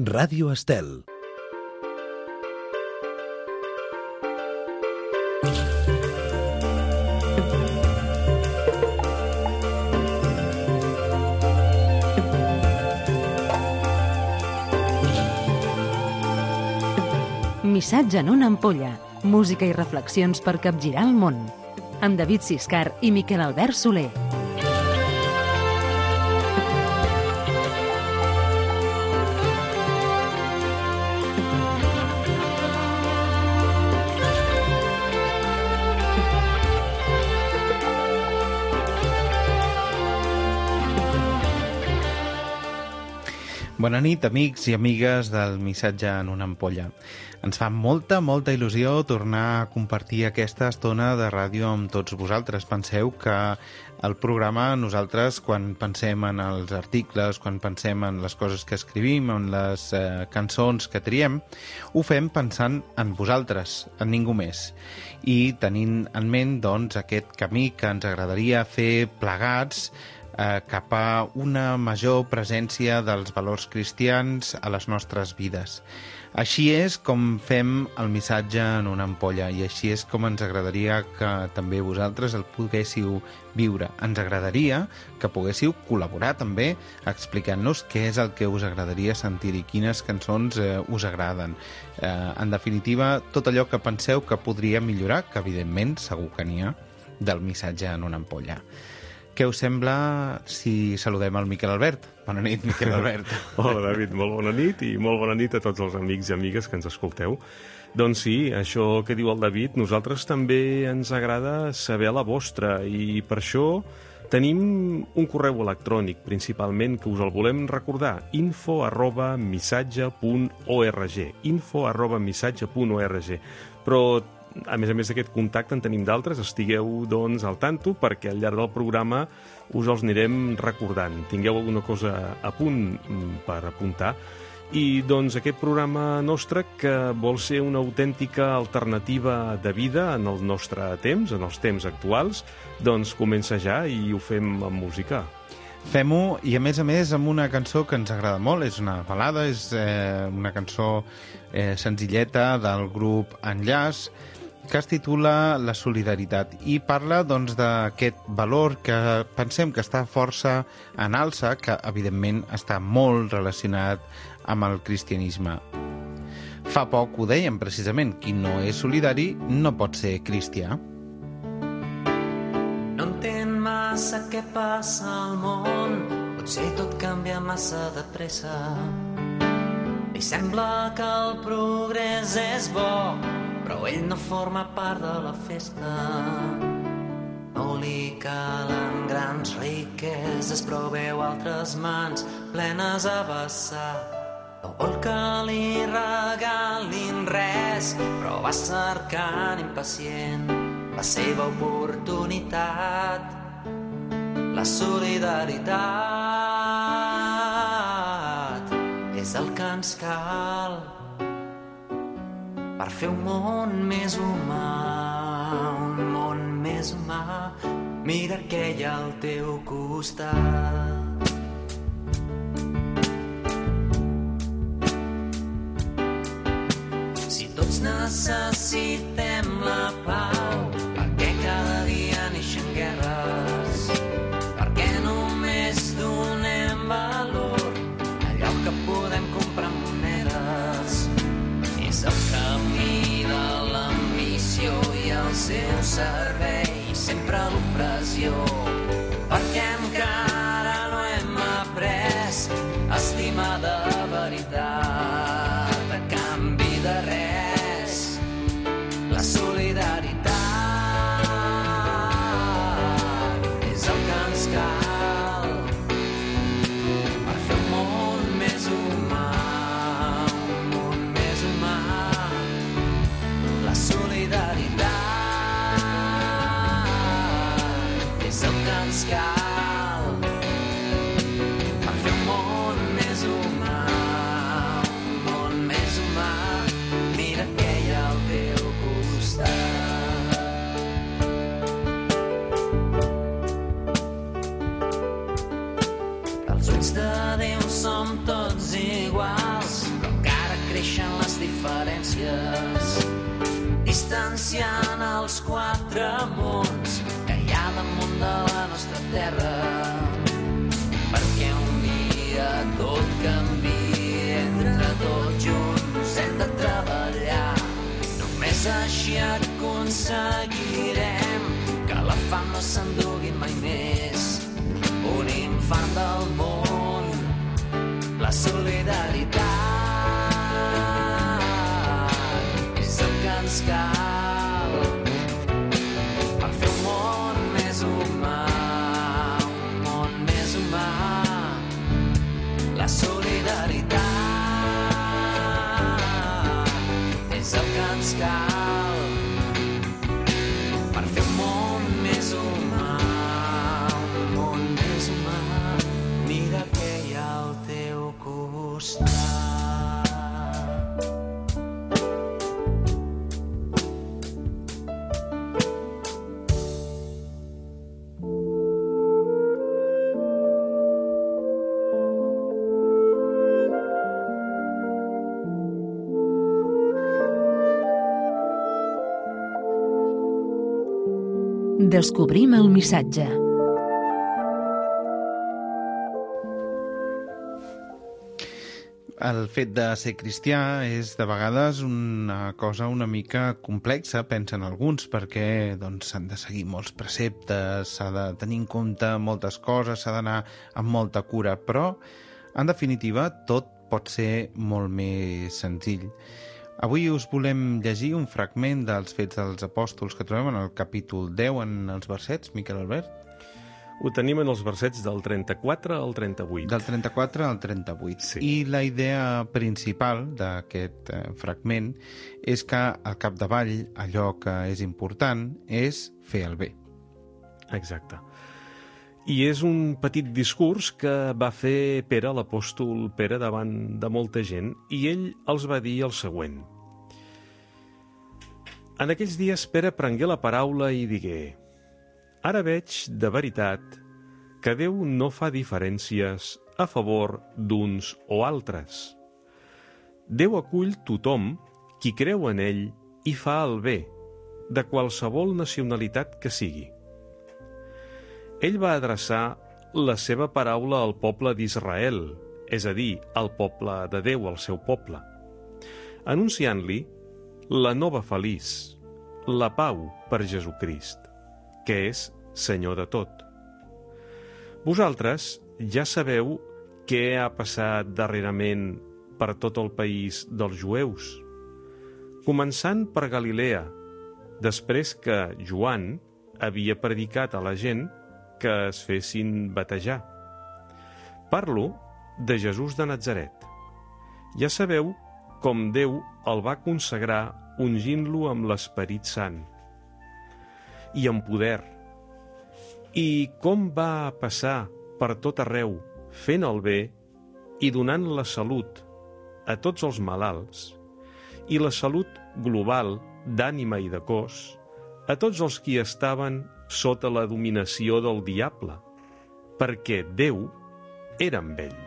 Ràdio Estel. Missatge en una ampolla. Música i reflexions per capgirar el món. Amb David Siscar i Miquel Albert Soler. Bona nit, amics i amigues del Missatge en una ampolla. Ens fa molta il·lusió tornar a compartir aquesta estona de ràdio amb tots vosaltres. Penseu que el programa, nosaltres, quan pensem en els articles, quan pensem en les coses que escrivim, en les cançons que triem, ho fem pensant en vosaltres, en ningú més. I tenint en ment, doncs, aquest camí que ens agradaria fer plegats cap a una major presència dels valors cristians a les nostres vides. Així és com fem el missatge en una ampolla i així és com ens agradaria que també vosaltres el poguéssiu viure. Ens agradaria que poguéssiu col·laborar també explicant-nos què és el que us agradaria sentir i quines cançons us agraden. En definitiva, tot allò que penseu que podria millorar, que evidentment segur que n'hi ha, del missatge en una ampolla. Què us sembla si saludem el Miquel Albert? Bona nit, Miquel Albert. Hola, David, molt bona nit i molt bona nit a tots els amics i amigues que ens escolteu. Doncs sí, això que diu el David, nosaltres també ens agrada saber la vostra i per això tenim un correu electrònic, principalment, que us el volem recordar, info@missatge.org, info@missatge.org. Però a més d'aquest contacte en tenim d'altres, estigueu doncs al tanto perquè al llarg del programa us els anirem recordant. Tingueu alguna cosa a punt per apuntar. I doncs aquest programa nostre, que vol ser una autèntica alternativa de vida en el nostre temps, en els temps actuals, doncs comença ja i ho fem amb música. Fem-ho, i a més amb una cançó que ens agrada molt, és una balada, és una cançó senzilleta del grup Enllaç, que es titula La solidaritat i parla doncs d'aquest valor que pensem que està força en alça, que evidentment està molt relacionat amb el cristianisme. Fa poc ho dèiem precisament, qui no és solidari no pot ser cristià. No entén massa què passa al món, potser tot canvia massa de pressa. Li sembla que el progrés és bo, però ell no forma part de la festa. No li calen grans riqueses, però veu altres mans plenes a vessar. No vol que li regalin res, però va cercant impacient la seva oportunitat. La solidaritat és el que ens cal per fer un món més humà, un món més humà. Mira què hi ha al teu costat. Si tots necessitem la pau, per què cada dia neixen guerres? Per què només donem valor a allò que podem comprar amb monedes? És el camí de l'ambició i el seu servei, sempre l'opressió. Perquè encara no hem après a estimar de veritat a canvi de res. La solidaritat és el que ens cal per fer un món més humà, un món més humà. La solidaritat és el que ens cal per fer un món més humà, un món més humà. Mira què hi ha al teu costat. Als ulls de Déu som tots iguals, creixen les diferències, distanciant els quatre mons que hi ha damunt de la nostra terra, perquè un dia tot canvia, entre tots junts hem de treballar. Només així aconseguirem que la fam no s'endugui mai més un infant del món. La solidaritat és el que ens cal per fer un món més humà, un món més humà. La solidaritat és el que ens cal per fer un món més humà, un món més humà. Mira que hi ha al teu costat. Descobrim el missatge. El fet de ser cristià és de vegades una cosa una mica complexa, pensen alguns, perquè doncs, s'han de seguir molts preceptes, s'ha de tenir en compte moltes coses, s'ha d'anar amb molta cura, però en definitiva tot pot ser molt més senzill. Avui us volem llegir un fragment dels Fets dels Apòstols que trobem en el capítol 10, en els versets, Miquel Albert? Ho tenim en els versets del 34 al 38. Del 34 al 38. Sí. I la idea principal d'aquest fragment és que al capdavall allò que és important és fer el bé. Exacte. I és un petit discurs que va fer Pere, l'apòstol Pere, davant de molta gent, i ell els va dir el següent. En aquells dies Pere prengué la paraula i digué: «Ara veig, de veritat, que Déu no fa diferències a favor d'uns o altres. Déu acull tothom qui creu en ell i fa el bé, de qualsevol nacionalitat que sigui». Ell va adreçar la seva paraula al poble d'Israel, és a dir, al poble de Déu, al seu poble, anunciant-li la nova feliç, la pau per Jesucrist, que és Senyor de tot. Vosaltres ja sabeu què ha passat darrerament per tot el país dels jueus, començant per Galilea, després que Joan havia predicat a la gent que es fessin batejar. Parlo de Jesús de Natzaret. Ja sabeu com Déu el va consagrar ungint-lo amb l'Esperit Sant i amb poder, i com va passar per tot arreu fent el bé i donant la salut a tots els malalts i la salut global d'ànima i de cos a tots els qui estaven sota la dominació del diable, perquè Déu era amb ell.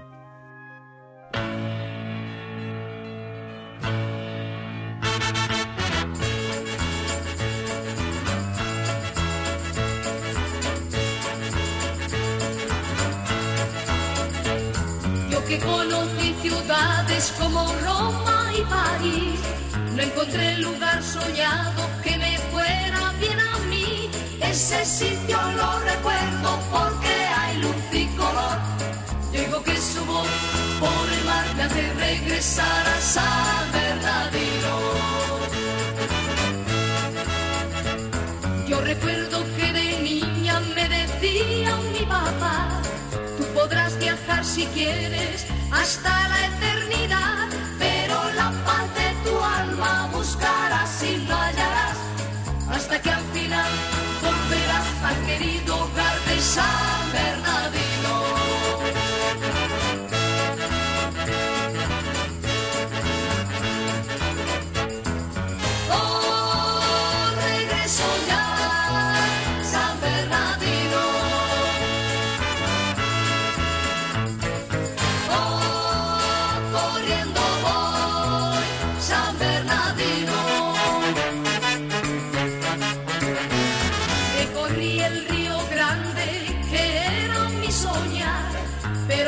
Yo que conocí ciudades como Roma y París, no encontré lugar soñado que me fuera bien a mí. Ese sitio lo recuerdo porque hay luz y color. Yo oigo que su voz por el mar me hace regresar a San Bernardino. Yo recuerdo que de niña me decía mi papá: tú podrás viajar si quieres hasta la eternidad, pero la paz de tu alma buscarás y lo hallarás, hasta que al final volverás al querido hogar de San Bernardino. Oh, regreso ya, San Bernardino. Oh, corriendo voy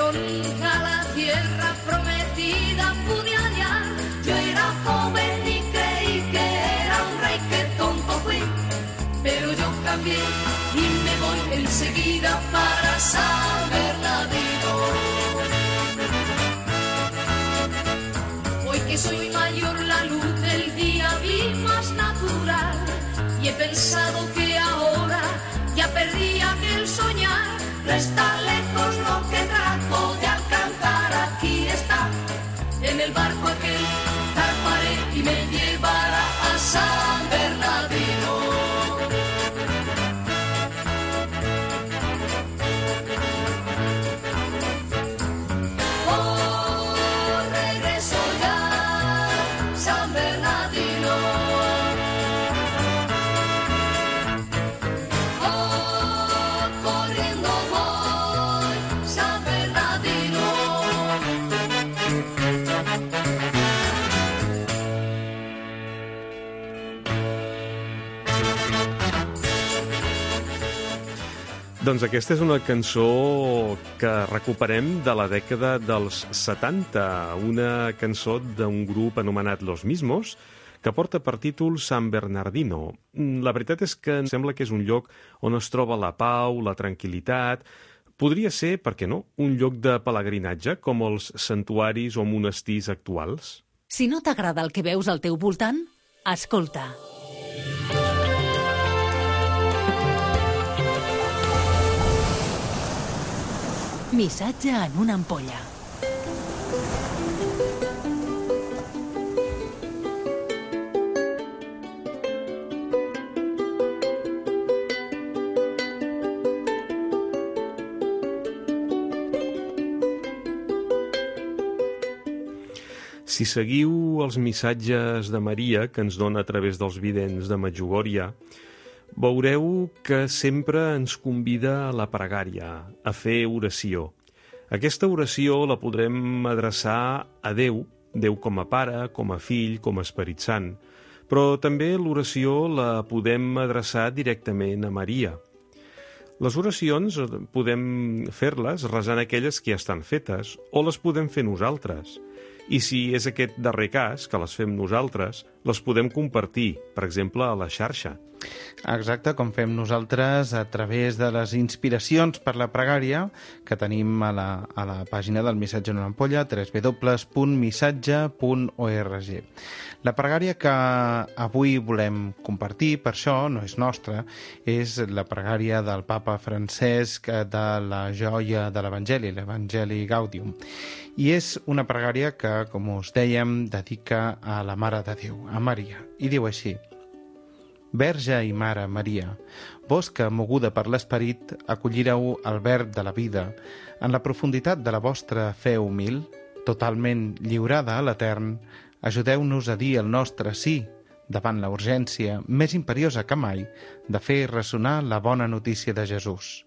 nunca la tierra prometida pude hallar. Yo era joven y creí que era un rey, que tonto fui, pero yo cambié y me voy enseguida para San Bernardino. Hoy que soy mayor, la luz del día vi más natural, y he pensado que ahora ya perdí aquel soñar. No está lejos lo que trato de alcanzar, aquí está, en el barco aquel, zarparé y me llevará a San Bernardino. Oh, regreso ya, San Bernardino. Oh, corriendo voy, San Bernardino. Doncs aquesta és una cançó que recuperem de la dècada dels 70, una cançó d'un grup anomenat Los Mismos, que porta per títol San Bernardino. La veritat és que em sembla que és un lloc on es troba la pau, la tranquil·litat. Podria ser, per què no, un lloc de pelegrinatge, com els santuaris o monestirs actuals? Si no t'agrada el que veus al teu voltant, escolta. Missatge en una ampolla. Si seguiu els missatges de Maria que ens dona a través dels vidents de Medjugorje, veureu que sempre ens convida a la pregària, a fer oració. Aquesta oració la podrem adreçar a Déu, Déu com a Pare, com a Fill, com a Esperit Sant, però també l'oració la podem adreçar directament a Maria. Les oracions podem fer-les resant aquelles que ja estan fetes, o les podem fer nosaltres. I si és aquest darrer cas, que les fem nosaltres, les podem compartir, per exemple, a la xarxa. Exacte, com fem nosaltres a través de les inspiracions per la pregària que tenim a la pàgina del Missatge en una ampolla, www.missatge.org. La pregària que avui volem compartir, per això no és nostra, és la pregària del papa Francesc de la joia de l'Evangeli, l'Evangeli Gaudium. I és una pregària que, com us dèiem, dedica a la Mare de Déu, a Maria. I diu així: Verge i Mare Maria, vos que, moguda per l'Esperit, acollireu el verb de la vida, en la profunditat de la vostra fe humil, totalment lliurada a l'Etern, ajudeu-nos a dir el nostre sí davant la urgència més imperiosa que mai de fer ressonar la bona notícia de Jesús.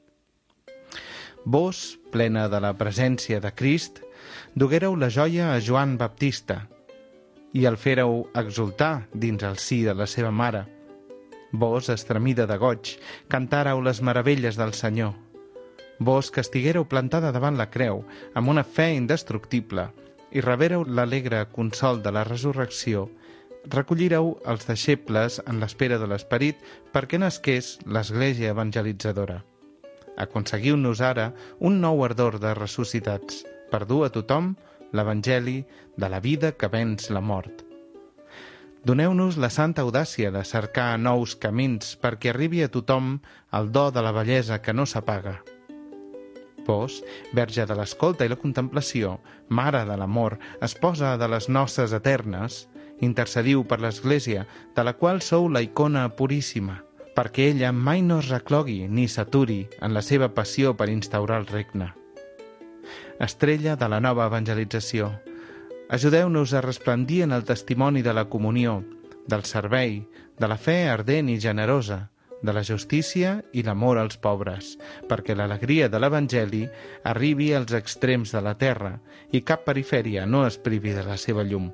Vos, plena de la presència de Crist, duguéreu la joia a Joan Baptista i el féreu exultar dins el si de la seva mare. Vos, estremida de goig, cantàreu les meravelles del Senyor. Vos, que estiguéreu plantada davant la creu, amb una fe indestructible, i rebéreu l'alegre consol de la resurrecció, recollireu els deixebles en l'espera de l'Esperit perquè nasqués l'Església evangelitzadora. Aconseguiu-nos ara un nou ardor de ressuscitats per dur a tothom l'Evangeli de la vida que venç la mort. Doneu-nos la santa audàcia de cercar nous camins perquè arribi a tothom el do de la bellesa que no s'apaga. Vos, verge de l'escolta i la contemplació, mare de l'amor, esposa de les noces eternes, intercediu per l'Església, de la qual sou la icona puríssima, perquè ella mai no es reclogui ni s'aturi en la seva passió per instaurar el regne. Estrella de la nova evangelització, ajudeu-nos a resplendir en el testimoni de la comunió, del servei, de la fe ardent i generosa, de la justícia i l'amor als pobres, perquè l'alegria de l'Evangeli arribi als extrems de la terra i cap perifèria no es privi de la seva llum.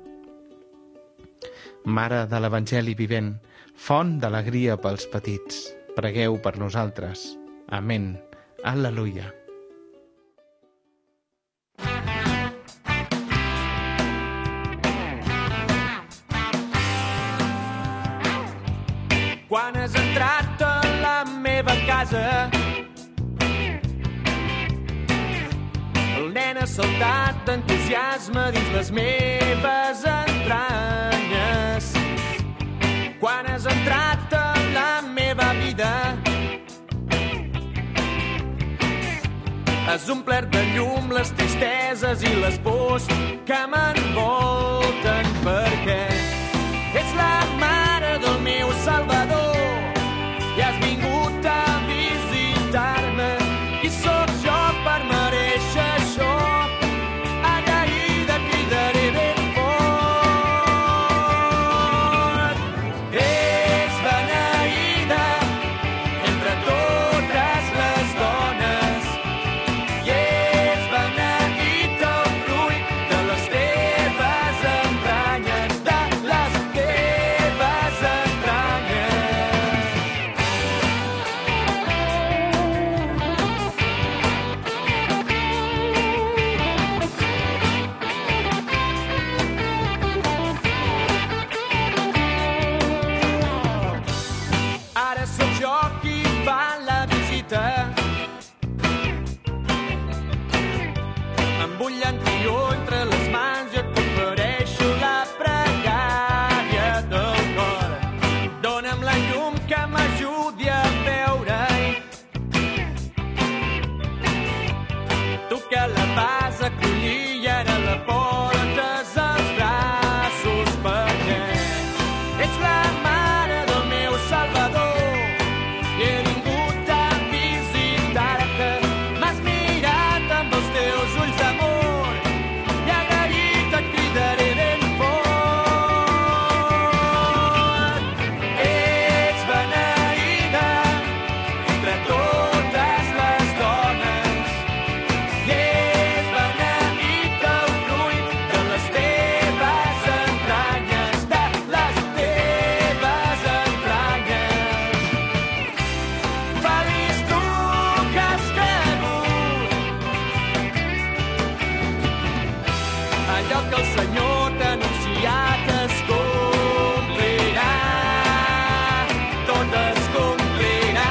Mare de l'Evangeli vivent, font d'alegria pels petits, pregueu per nosaltres. Amén. Al·leluia. casa. El nen ha saltat d'entusiasme dins les meves entranyes. Quan has entrat a la meva vida, has omplert de llum les tristeses i les pors que m'envolten, perquè ets la mare del meu Salvador i has vingut a visitar-me i sóc jo per mereixer això. Agraïda cridaré ben fort. És beneïda entre totes les dones i és beneït el fruit de les teves entranyes, de les teves entranyes. Ara sóc jo qui fa la visita amb un llantilló entre les mans jo t'ofereixo la pregària del cor. Dóna'm la llum que m'ajudi a veure-hi. Tu que la vas acollir i ara la portes als braços, perquè ets la mare del meu Salvador i he vingut a visitar-te. M'has mirat amb els teus ulls d'amor i agraït et cridaré ben fort. Ets beneïda entre totes les dones i és beneït el fruit de les teves entranyes, de les teves entranyes. Feliç tu que has cregut allò que el Senyor t'ha anunciat es complirà, tot es complirà.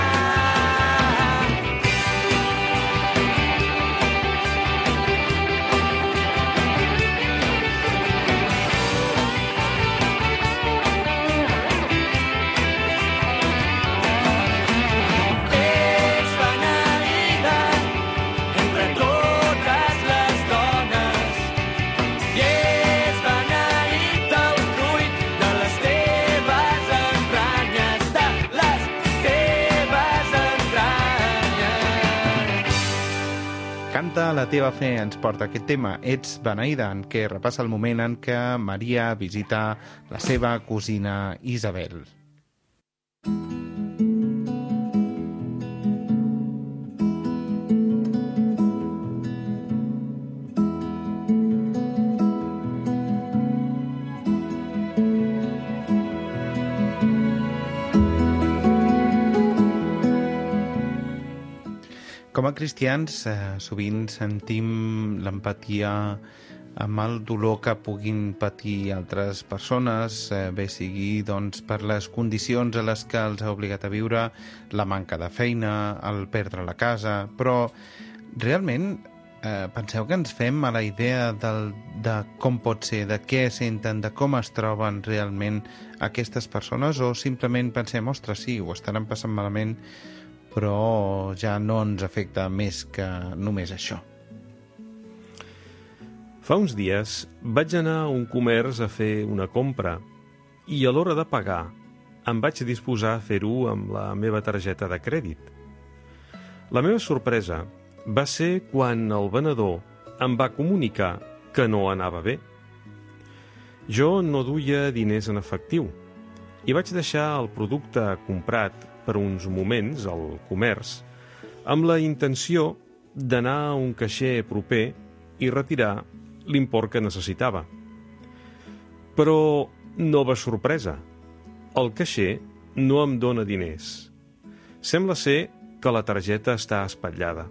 Ets beneïda entre totes les dones i és beneït el fruit de les teves entranyes, de les teves entranyes. Canta la teva fe, ens porta aquest tema, Ets beneïda, en què repassa el moment en què Maria visita la seva cosina Isabel. Com a cristians, sovint sentim l'empatia amb el dolor que puguin patir altres persones, bé sigui doncs, per les condicions a les que els ha obligat a viure, la manca de feina, el perdre la casa, però realment penseu que ens fem a la idea de com pot ser, de què senten, de com es troben realment aquestes persones, o simplement pensem, ostres, sí, ho estaran passant malament, però ja no ens afecta més que només això. Fa uns dies vaig anar a un comerç a fer una compra i a l'hora de pagar em vaig disposar a fer-ho amb la meva targeta de crèdit. La meva sorpresa va ser quan el venedor em va comunicar que no anava bé. Jo no duia diners en efectiu i vaig deixar el producte comprat per uns moments al comerç amb la intenció d'anar a un caixer proper i retirar l'import que necessitava. Però nova sorpresa, el caixer no em dóna diners. Sembla ser que la targeta està espatllada.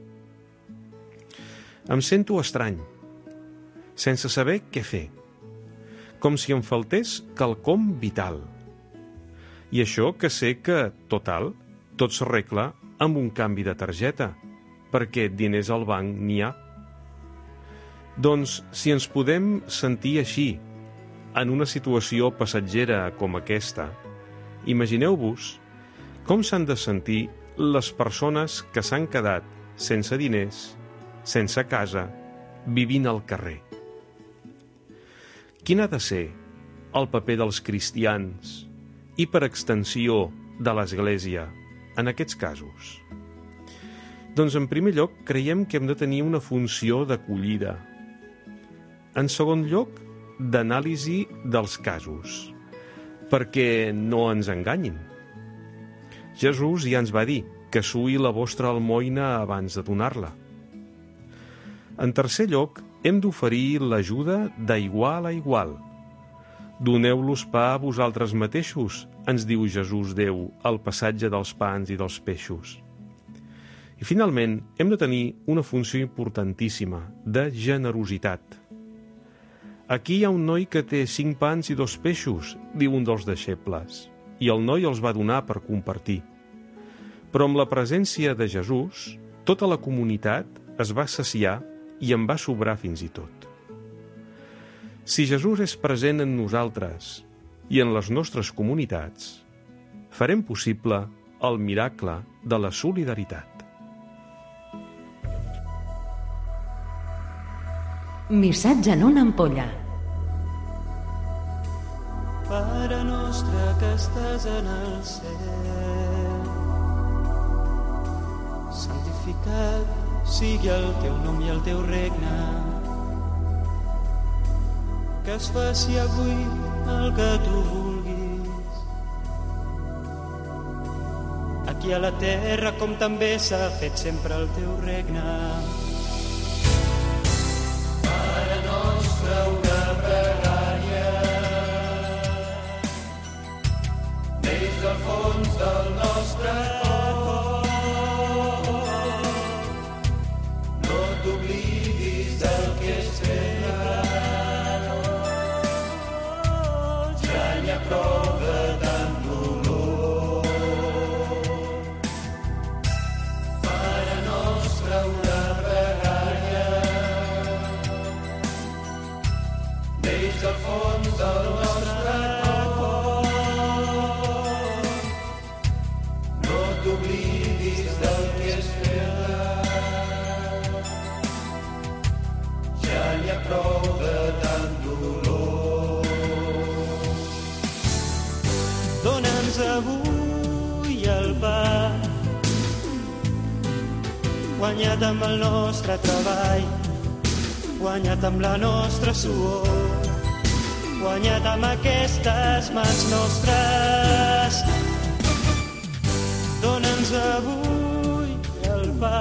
Em sento estrany, sense saber què fer, com si em faltés quelcom vital. I això que sé que, total, tot s'arregla amb un canvi de targeta, perquè diners al banc n'hi ha. Doncs, si ens podem sentir així, en una situació passatgera com aquesta, imagineu-vos com s'han de sentir les persones que s'han quedat sense diners, sense casa, vivint al carrer. Quin ha de ser el paper dels cristians i, per extensió, de l'Església en aquests casos? Doncs, en primer lloc, creiem que hem de tenir una funció d'acollida. En segon lloc, d'anàlisi dels casos, perquè no ens enganyin. Jesús ja ens va dir que suï la vostra almoina abans de donar-la. En tercer lloc, hem d'oferir l'ajuda d'igual a igual. Doneu-los pa a vosaltres mateixos, ens diu Jesús Déu al passatge dels pans i dels peixos. I finalment, hem de tenir una funció importantíssima, de generositat. Aquí hi ha un noi que té 5 pans i 2 peixos, diu un dels deixebles, i el noi els va donar per compartir. Però amb la presència de Jesús, tota la comunitat es va saciar i en va sobrar fins i tot. Si Jesús és present en nosaltres i en les nostres comunitats, farem possible el miracle de la solidaritat. Missatge en una ampolla. Pare nostre que estàs en el cel, santificat sigui el teu nom i el teu regne. Que es faci avui el que tu vulguis, aquí a la terra com també s'ha fet sempre el teu regne. Pare nostre, una pregària, des del fons del nostre cor, no t'oblidis del que és fet. Prou de tant dolor. Pare nostre, una pregària, des del fons del nostre cor, no t'oblidis del que és fet. Ja n'hi ha prou de tant dolor. Dona'ns avui el pa, guanyat amb el nostre treball, guanyat amb la nostra suor, guanyat amb aquestes mans nostres. Dona'ns avui el pa,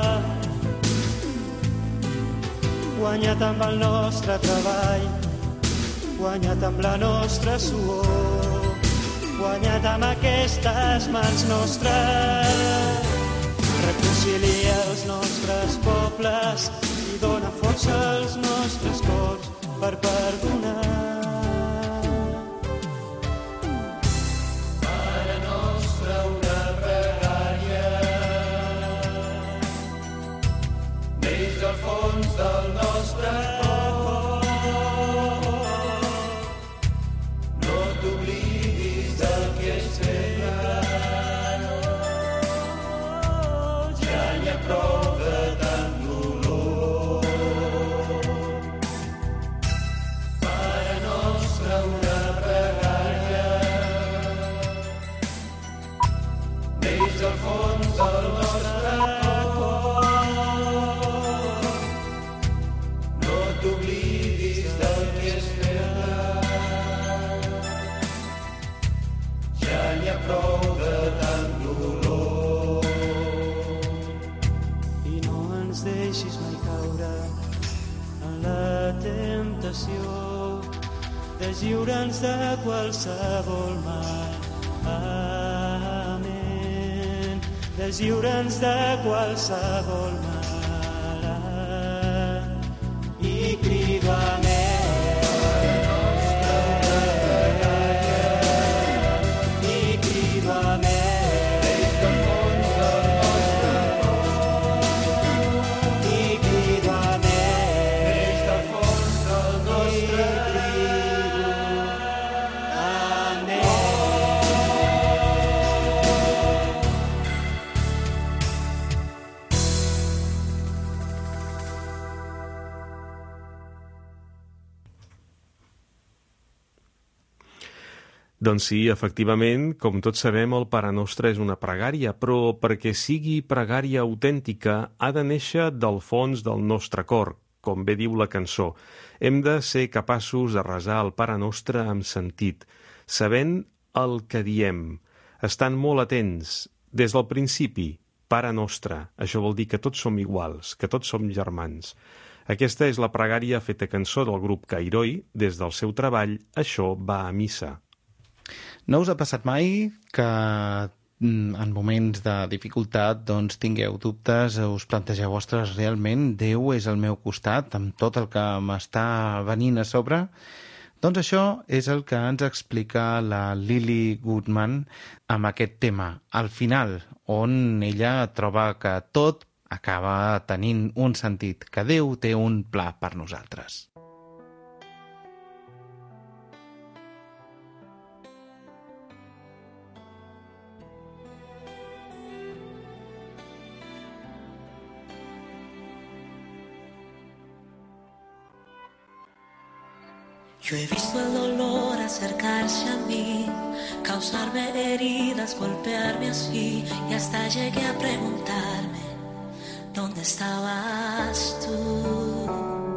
guanyat amb el nostre treball, guanyat amb la nostra suor, guanyat amb aquestes mans nostres. Reconcilia els nostres pobles i dona força als nostres cors per perdonar. Pare nostre, una pregària, des del fons del nostre cor, no t'oblidis del que és fet. Ja n'hi ha prou de tant dolor. Pare nostre, una pregària, des del fons del nostre cor, no t'oblidis del que és fet. Ja n'hi ha prou de tant dolor. I no ens deixis mai caure en la temptació, deslliura'ns de qualsevol mal. Amén. Deslliura'ns de qualsevol mal. I crida amén. I crida amén. Des del fons del nostre Doncs sí, efectivament, com tots sabem, el Pare Nostre és una pregària, però perquè sigui pregària autèntica ha de néixer del fons del nostre cor, com bé diu la cançó. Hem de ser capaços de resar el Pare Nostre amb sentit, sabent el que diem, estant molt atents, des del principi, Pare Nostre. Això vol dir que tots som iguals, que tots som germans. Aquesta és la pregària feta cançó del grup Cairoi. Des del seu treball, Això va a missa. No us ha passat mai que en moments de dificultat doncs tingueu dubtes, us plantegeu, ostres, realment Déu és al meu costat amb tot el que m'està venint a sobre? Doncs això és el que ens explica la Lily Goodman amb aquest tema, al final, on ella troba que tot acaba tenint un sentit, que Déu té un pla per nosaltres. Yo he visto el dolor acercarse a mí, causarme heridas, golpearme así, y hasta llegué a preguntarme, ¿dónde estabas tú?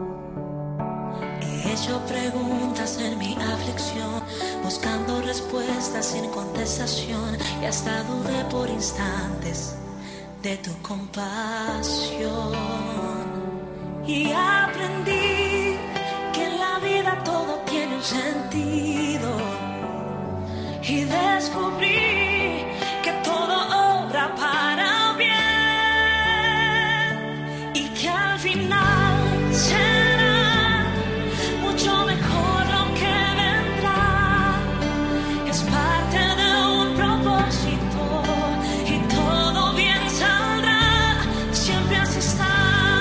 He hecho preguntas en mi aflicción, buscando respuestas sin contestación, y hasta dudé por instantes de tu compasión. Y aprendí que en la vida todo tiene un sentido, y descubrí que todo obra para bien, y que al final será mucho mejor lo que vendrá. Es parte de un propósito y todo bien saldrá. Siempre has estado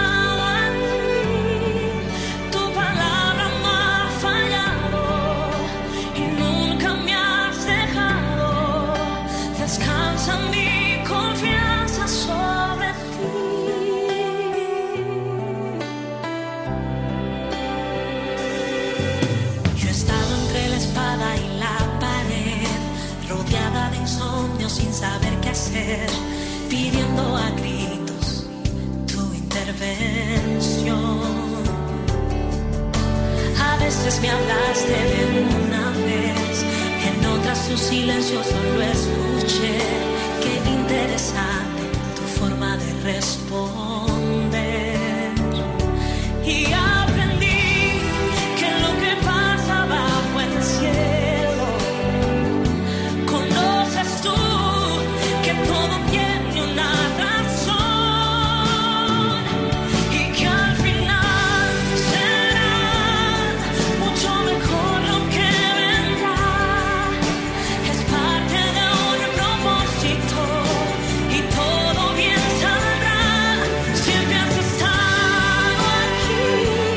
sin saber qué hacer, pidiendo a gritos tu intervención. A veces me hablaste de una vez, en otras tu silencio solo escuché. Qué interesante tu forma de responder. Y aprendí que lo que pasa bajo el cielo, conoces tú que todo tiene una razón, y que al final será mucho mejor lo que vendrá. Es parte de un propósito y todo bien saldrá. Siempre has estado aquí.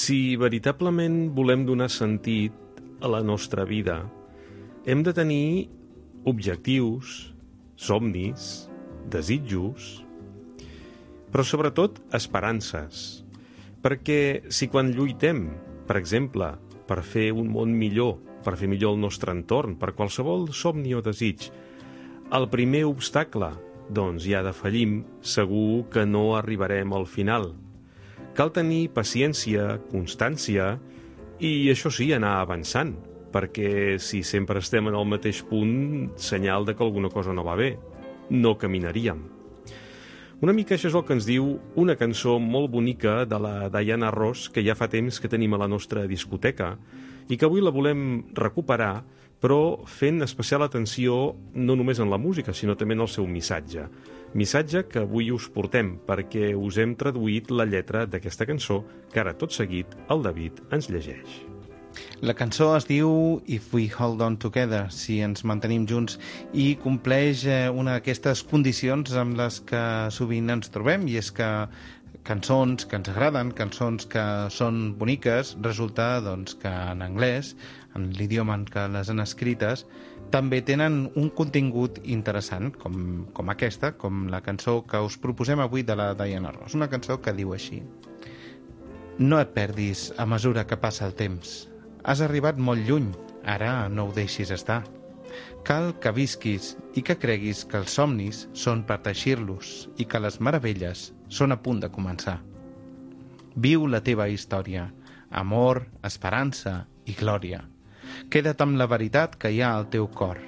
Si veritablement volem donar sentit a la nostra vida, hem de tenir objectius, somnis, desitjos, però sobretot esperances. Perquè si quan lluitem, per exemple, per fer un món millor, per fer millor el nostre entorn, per qualsevol somni o desig, el primer obstacle, doncs ja defallim, segur que no arribarem al final. Cal tenir paciència, constància i, això sí, anar avançant, perquè si sempre estem en el mateix punt, senyal de que alguna cosa no va bé. No caminaríem. Una mica això és el que ens diu una cançó molt bonica de la Diana Ross, que ja fa temps que tenim a la nostra discoteca, i que avui la volem recuperar, però fent especial atenció no només en la música, sinó també en el seu missatge. Missatge que avui us portem, perquè us hem traduït la lletra d'aquesta cançó, que ara tot seguit el David ens llegeix. La cançó es diu If We Hold On Together, si ens mantenim junts, i compleix una d'aquestes condicions amb les que sovint ens trobem, i és que cançons que ens agraden, cançons que són boniques, resulta doncs, que en anglès, en l'idioma en què les han escrites, també tenen un contingut interessant, com aquesta, com la cançó que us proposem avui de la Diana Ross. Una cançó que diu així: no et perdis a mesura que passa el temps. Has arribat molt lluny, ara no ho deixis estar. Cal que visquis i que creguis que els somnis són per teixir-los i que les meravelles són a punt de començar. Viu la teva història, amor, esperança i glòria. Queda't amb la veritat que hi ha al teu cor.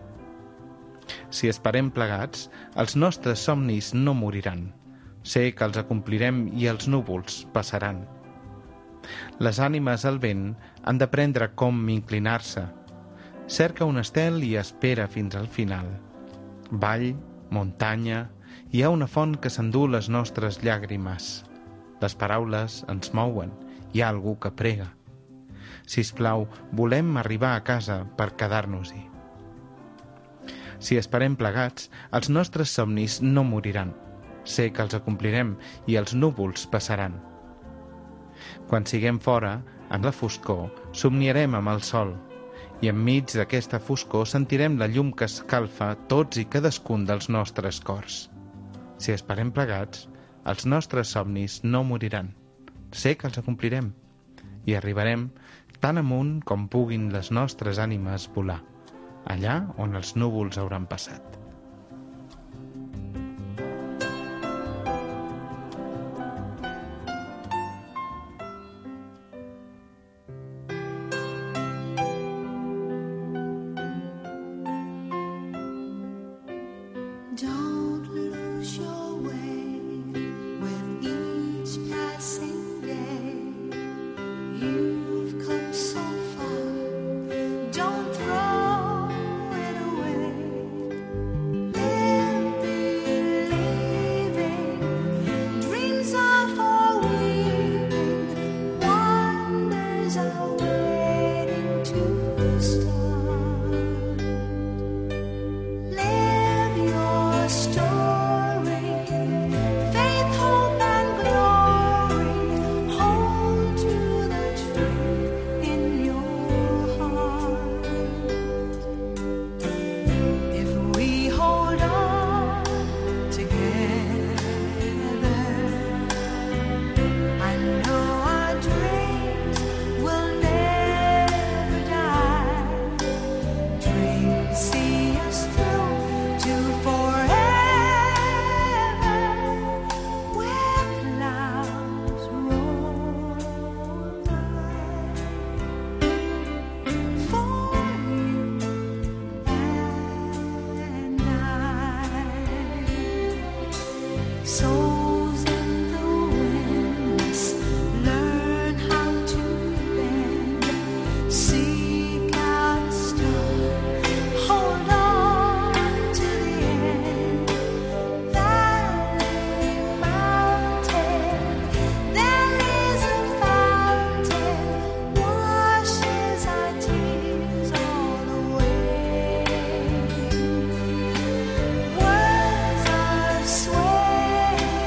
Si esperem plegats, els nostres somnis no moriran. Sé que els acomplirem i els núvols passaran. Les ànimes al vent han d'aprendre com inclinar-se. Cerca un estel i espera fins al final. Vall, muntanya, hi ha una font que s'endú les nostres llàgrimes. Les paraules ens mouen, hi ha algú que prega. Sisplau, volem arribar a casa per quedar-nos-hi. Si esperem plegats, els nostres somnis no moriran. Sé que els acomplirem i els núvols passaran. Quan siguem fora, en la foscor, somniarem amb el sol, i enmig d'aquesta foscor sentirem la llum que escalfa tots i cadascun dels nostres cors. Si esperem plegats, els nostres somnis no moriran. Sé que els acomplirem i arribarem tan amunt com puguin les nostres ànimes volar, allà on els núvols hauran passat. Don't lose your way with each passing day. You've come so far, don't throw it away. Live believing, dreams are for weaving, wonders are waiting to start. Souls in the wind must learn how to bend. Seek out a star, hold on to the end. Valley, mountain, there is a fountain, washes our tears all away. Words are swaying.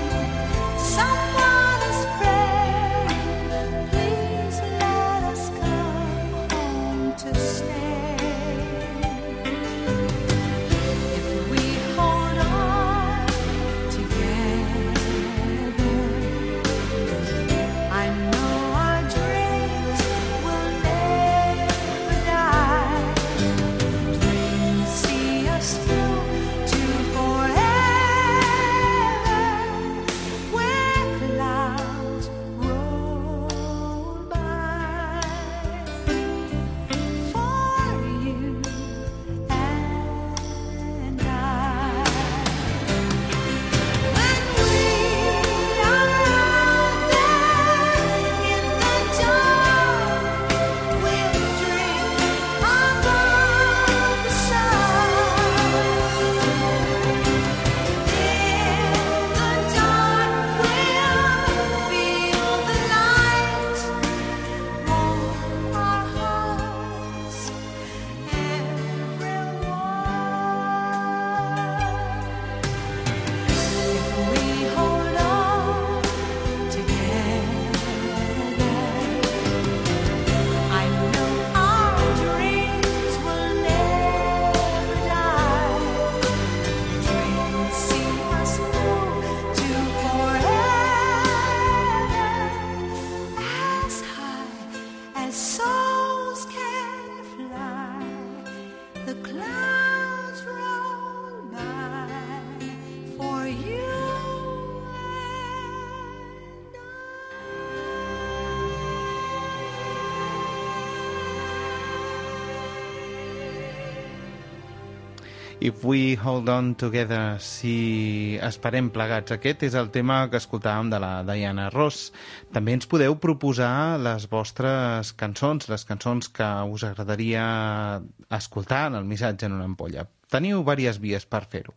If We Hold On Together, si esperem plegats. Aquest és el tema que escoltàvem de la Diana Ross. També ens podeu proposar les vostres cançons, les cançons que us agradaria escoltar en el missatge en una ampolla. Teniu diverses vies per fer-ho.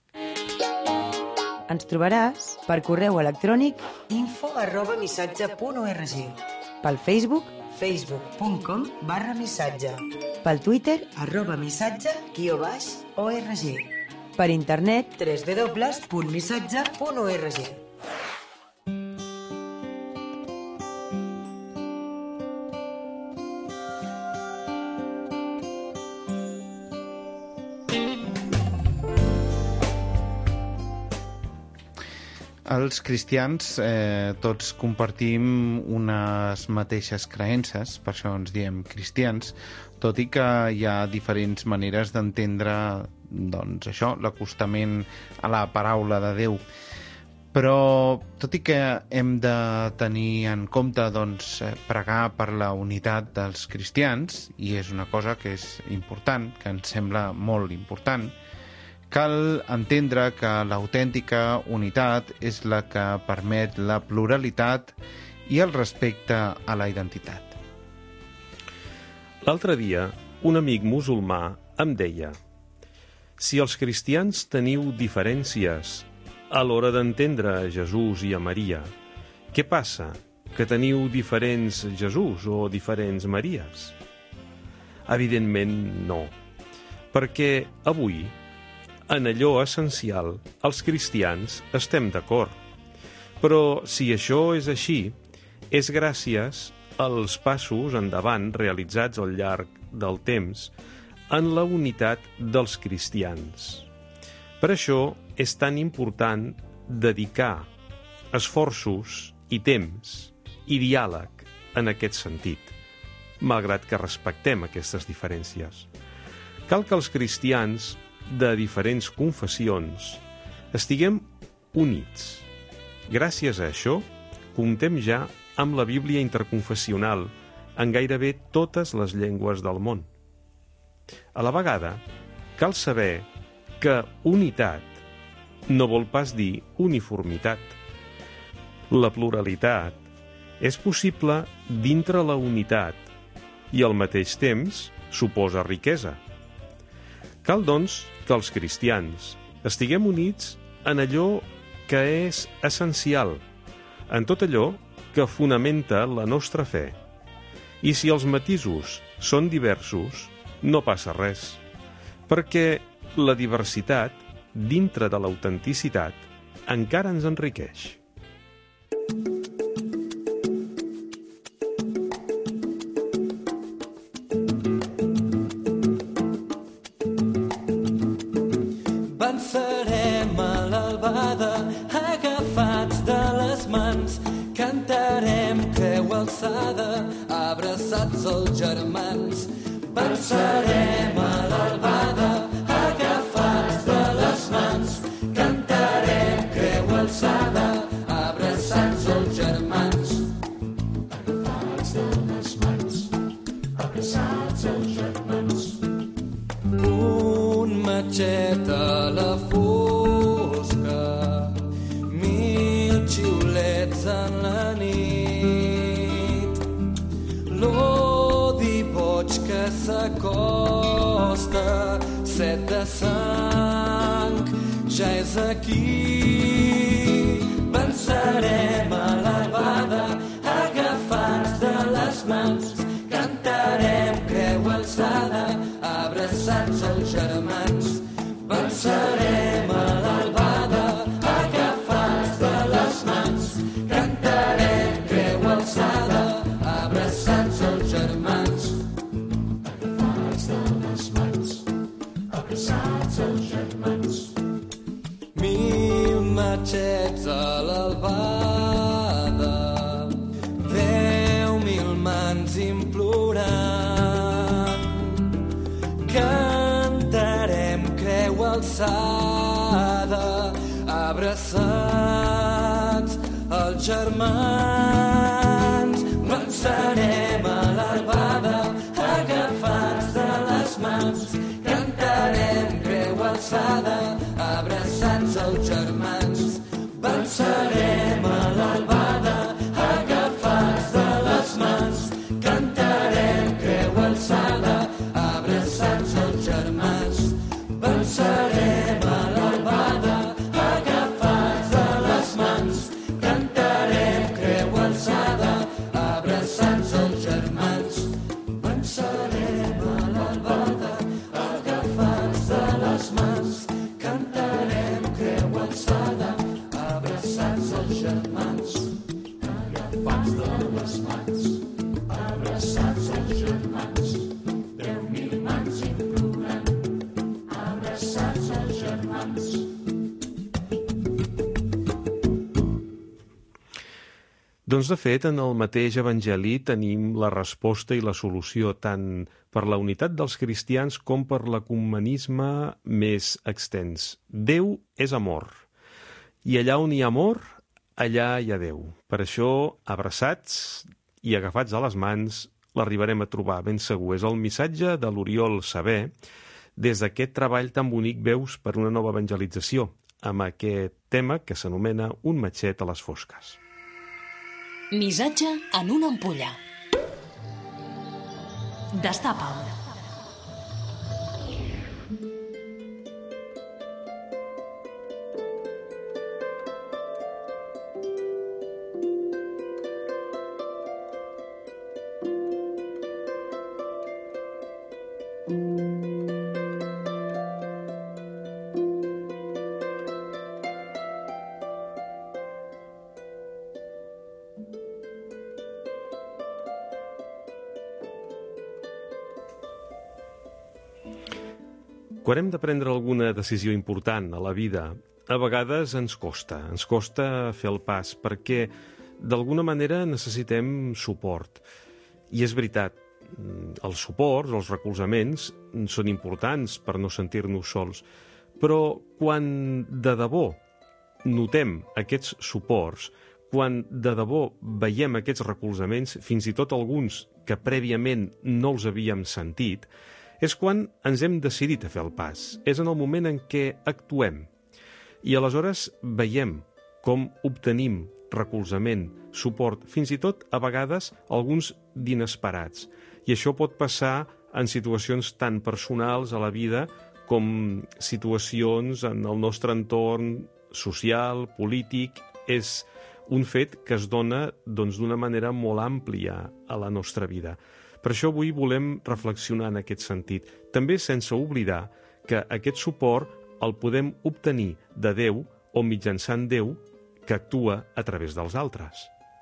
Ens trobaràs per correu electrònic info@missatge.org, pel Facebook, facebook.com/missatge, pel Twitter, @missatge_org, per internet. www.missatge.org. Els cristians tots compartim unes mateixes creences, per això ens diem cristians, tot i que hi ha diferents maneres d'entendre, doncs, això, l'acostament a la paraula de Déu. Però, tot i que hem de tenir en compte, doncs, pregar per la unitat dels cristians, i és una cosa que és important, que ens sembla molt important, cal entendre que l'autèntica unitat és la que permet la pluralitat i el respecte a la identitat. L'altre dia, un amic musulmà em deia: si els cristians teniu diferències a l'hora d'entendre a Jesús i a Maria, què passa? Que teniu diferents Jesús o diferents Maries? Evidentment no, perquè avui, en allò essencial, els cristians estem d'acord. Però si això és així, és gràcies als passos endavant realitzats al llarg del temps en la unitat dels cristians. Per això és tan important dedicar esforços i temps i diàleg en aquest sentit, malgrat que respectem aquestes diferències. Cal que els cristians de diferents confessions estiguem units. Gràcies a això, comptem ja amb la Bíblia interconfessional en gairebé totes les llengües del món. A la vegada, cal saber que unitat no vol pas dir uniformitat. La pluralitat és possible dintre la unitat i al mateix temps suposa riquesa. Cal, doncs, que els cristians estiguem units en allò que és essencial, en tot allò que fonamenta la nostra fe. I si els matisos són diversos, no passa res, perquè la diversitat, dintre de l'autenticitat, encara ens enriqueix. Vencerem a l'albada, agafats de les mans, cantarem creu alçada, abraçats els germans. Vencerem a l'albada, agafats de les mans, cantarem creu alçada, abraçats els germans. Agafats de les mans, abraçats els germans. Un matxet a la fosca, 1000 xiulets en la nit, l'odi boig que s'acosta, set de sang, ja és aquí. Vencerem a l'albada, agafats de les mans, cantarem creu alçada, abraçats els germans. Vencerem a l'albada, agafats de les mans, cantarem creu alçada, abraçats els germans. Agafats de les mans, abraçats els germans. 1000 matxets a l'albada, 10.000 mans implorant. Cantarem creu alçada, abraçats els germans. Vencerem a l'albada, agafats de les mans, cantarem creu alçada, l'albada, abraçats els germans. Vencerem a l'albada, agafats de les mans. Cantarem creu alçada, abraçats els germans. Vencerem a l'albada, agafats de les mans. Cantarem creu alçada, abraçats els germans. Vencerem a l'albada, agafats de les mans. Cantarem creu alçada, abraçats els germans. Agafats de les mans, abraçats els germans. 10.000 mans implorant, abraçats els germans. Doncs, de fet, en el mateix Evangeli tenim la resposta i la solució tant per la unitat dels cristians com per l'ecumenisme més extens. Déu és amor, i allà on hi ha amor, allà hi ha Déu. Per això, abraçats i agafats a les mans, l'arribarem a trobar, ben segur. És el missatge de l'Oriol Saber des d'aquest treball tan bonic Veus per una nova evangelització, amb aquest tema que s'anomena Un matxet a les fosques. Missatge en una ampolla. Destapa'l. Quan hem de prendre alguna decisió important a la vida, a vegades ens costa fer el pas, perquè d'alguna manera necessitem suport. I és veritat, els suports, els recolzaments, són importants per no sentir-nos sols, però quan de debò notem aquests suports, quan de debò veiem aquests recolzaments, fins i tot alguns que prèviament no els havíem sentit, és quan ens hem decidit a fer el pas. És en el moment en què actuem. I aleshores veiem com obtenim recolzament, suport, fins i tot, a vegades, alguns d'inesperats. I això pot passar en situacions tan personals a la vida com situacions en el nostre entorn social, polític. És un fet que es dona d'una manera molt àmplia a la nostra vida. Per això avui volem reflexionar en aquest sentit, també sense oblidar que aquest suport el podem obtenir de Déu o mitjançant Déu que actua a través dels altres.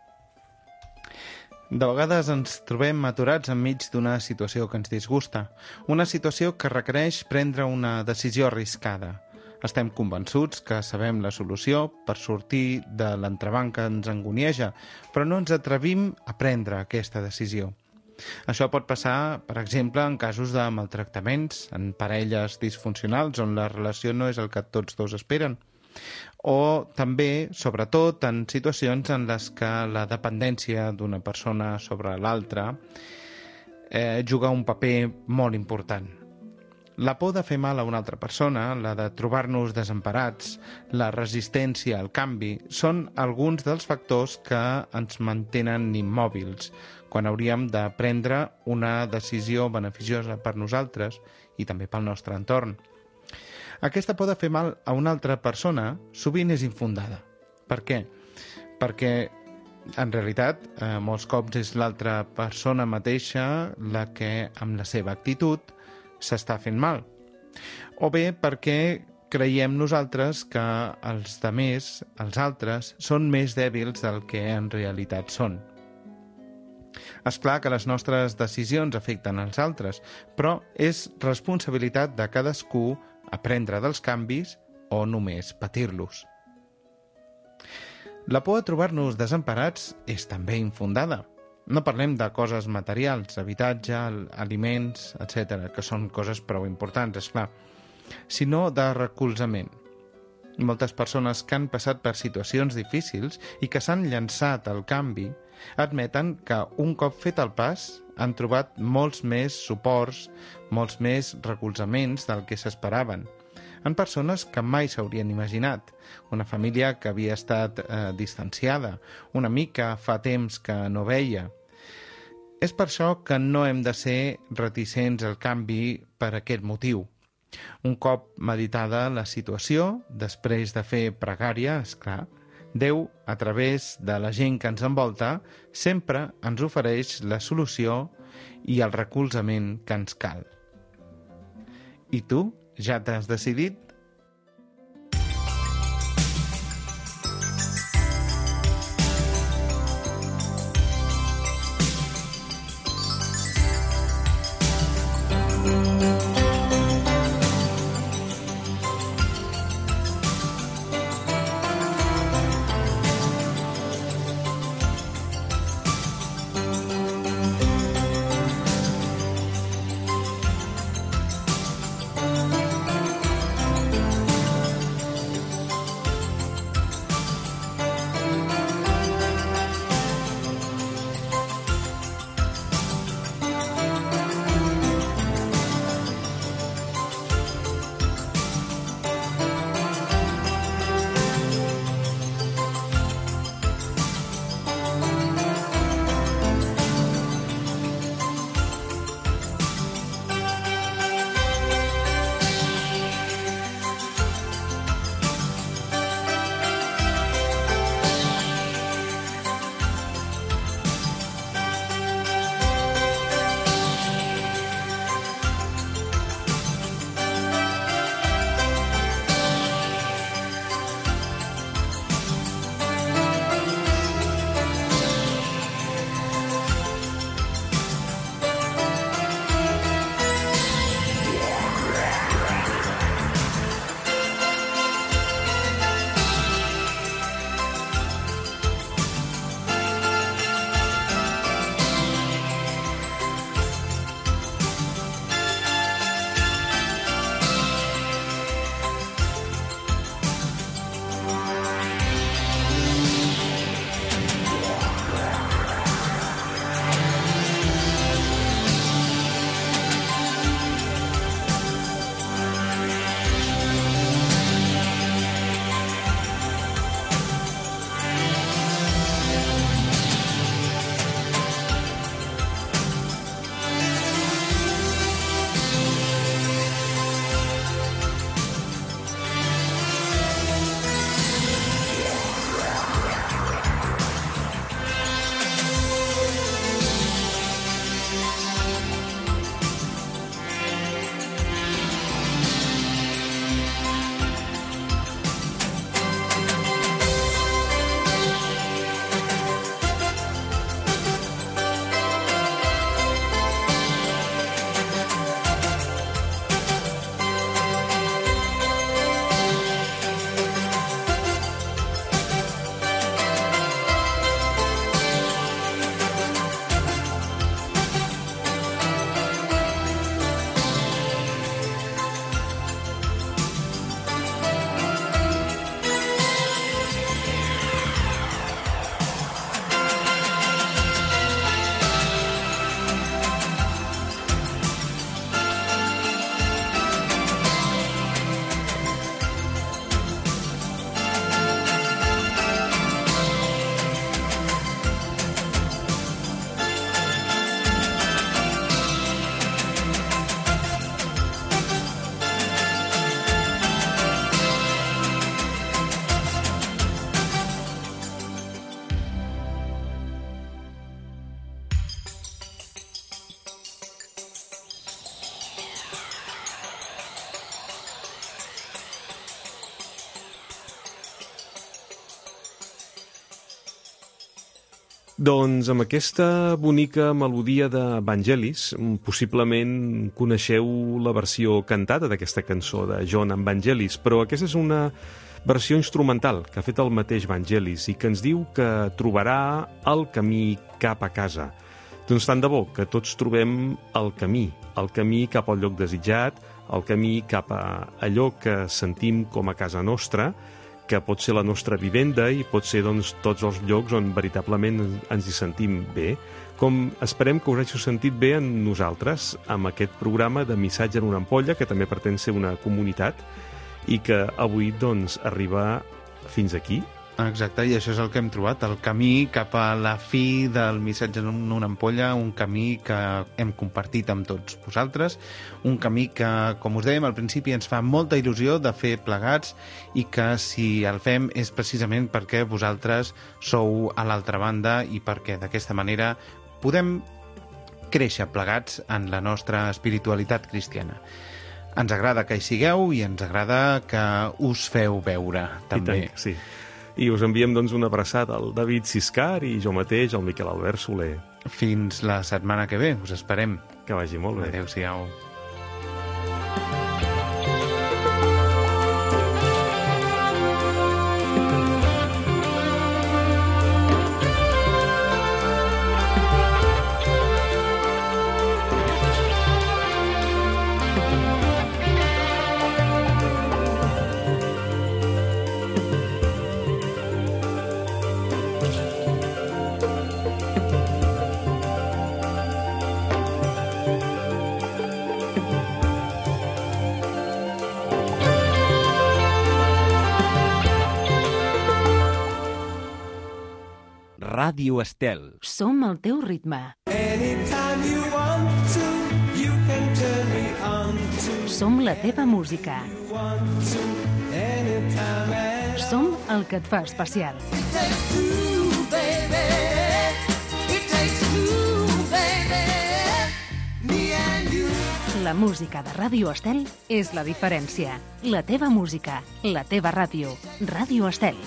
De vegades ens trobem aturats enmig d'una situació que ens disgusta, una situació que requereix prendre una decisió arriscada. Estem convençuts que sabem la solució per sortir de l'entrebanc que ens angonieja, però no ens atrevim a prendre aquesta decisió. Això pot passar, per exemple, en casos de maltractaments, en parelles disfuncionals on la relació no és el que tots dos esperen, o també, sobretot, en situacions en les que la dependència d'una persona sobre l'altra juga un paper molt important. La por de fer mal a una altra persona, la de trobar-nos desemparats, la resistència al canvi, són alguns dels factors que ens mantenen immòbils, quan hauríem de prendre una decisió beneficiosa per nosaltres i també pel nostre entorn. Aquesta por de fer mal a una altra persona sovint és infundada. Per què? Perquè, en realitat, molts cops és l'altra persona mateixa la que, amb la seva actitud, s'està fent mal. O bé perquè creiem nosaltres que els demés, els altres, són més dèbils del que en realitat són. És clar que les nostres decisions afecten els altres, però és responsabilitat de cadascú aprendre dels canvis o només patir-los. La por a trobar-nos desemparats és també infundada. No parlem de coses materials, habitatge, aliments, etc., que són coses prou importants, és clar, sinó de recolzament. Moltes persones que han passat per situacions difícils i que s'han llançat al canvi admeten que un cop fet el pas han trobat molts més suports, molts més recolzaments del que s'esperaven. en persones que mai s'haurien imaginat. Una família que havia estat distanciada, un amic que fa temps que no veia. És per això que no hem de ser reticents al canvi per aquest motiu. Un cop meditada la situació, després de fer pregària, esclar, Déu, a través de la gent que ens envolta, sempre ens ofereix la solució i el recolzament que ens cal. I tu, ja t'has decidit? Doncs amb aquesta bonica melodia de Vangelis, possiblement coneixeu la versió cantada d'aquesta cançó de John and Vangelis, però aquesta és una versió instrumental que ha fet el mateix Vangelis i que ens diu que trobarà el camí cap a casa. Doncs tant de bo que tots trobem el camí cap al lloc desitjat, el camí cap a allò que sentim com a casa nostra, que pot ser la nostra vivenda i pot ser doncs, tots els llocs on veritablement ens hi sentim bé, com esperem que us hagi sentit bé en nosaltres, amb aquest programa de Missatge en una ampolla, que també pretén ser una comunitat, i que avui doncs arriba fins aquí. Exacte, i això és el que hem trobat, el camí cap a la fi del missatge en una ampolla, un camí que hem compartit amb tots vosaltres, un camí que, com us dèiem al principi, ens fa molta il·lusió de fer plegats i que si el fem és precisament perquè vosaltres sou a l'altra banda i perquè d'aquesta manera podem créixer plegats en la nostra espiritualitat cristiana. Ens agrada que hi sigueu i ens agrada que us feu veure, també. I tant, sí. I us enviem doncs una abraçada al David Siscar i jo mateix, al Miquel Albert Soler. Fins la setmana que ve, us esperem. Que vagi molt bé. Adéu-siau. Ràdio Estel. Som al teu ritme. Anytime you want to, you can turn me on to. Som la teva música. You want to, anytime at all. Som el que et fa especial. It takes two, baby. It takes two, baby. Me and you. La música de Ràdio Estel és la diferència. La teva música, la teva ràdio. Ràdio Estel.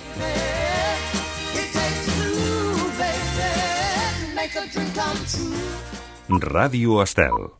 It takes two, baby. Make a dream come true. Ràdio Estel.